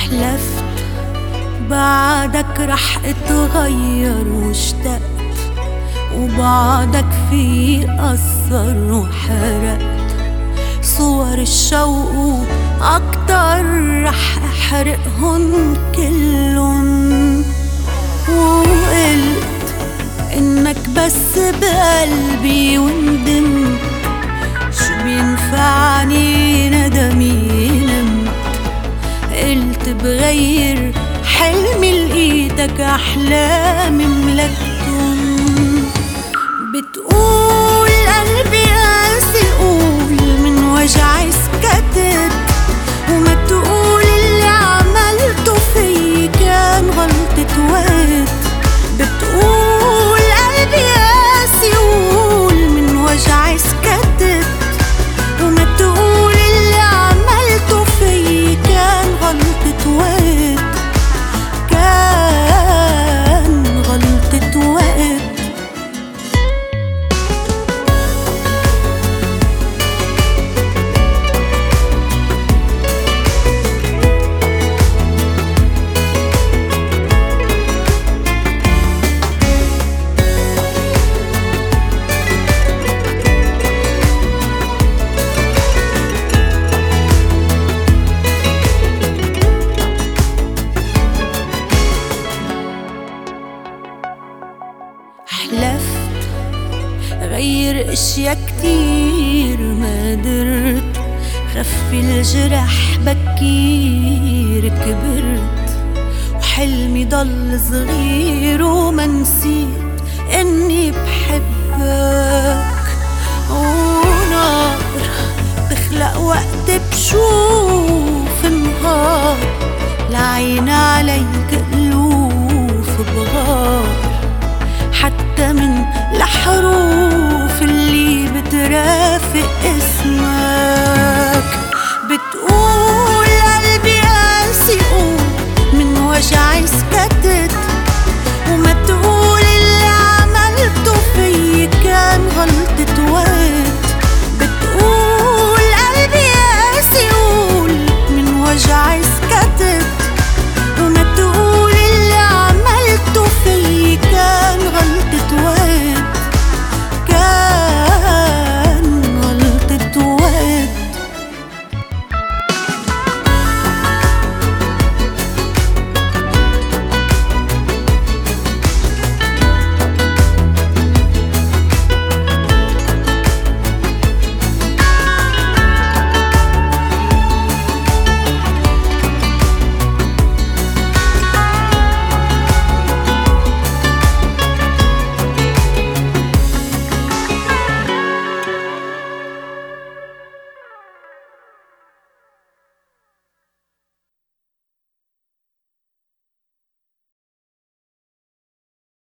حلفت بعدك رح اتغير واشتقت، وبعدك في أثر وحرقت صور الشوق أكتر، رح أحرقهن كلن. وقلت إنك بس بقلبي وندمت، شو بينفعني ندمي نمت. قلت بغير حلمي لقيتك أحلامي ملكتن. بتقول قلبي قاسي، قول من وجعي سكتت، وما تقول اللي عملته في كان غلطة وقت. بتقول قلبي قاسي، قول من وجعي سكتت، وما تقول اللي عملته في كان غلطة وقت، كان غلطة وقت. حلفت غير اشياء كتير ما قدرت، خفي الجرح بكير كبرت، وحلمي ضل صغير وما نسيت اني بحبك. ونار تخلق وقت بشوف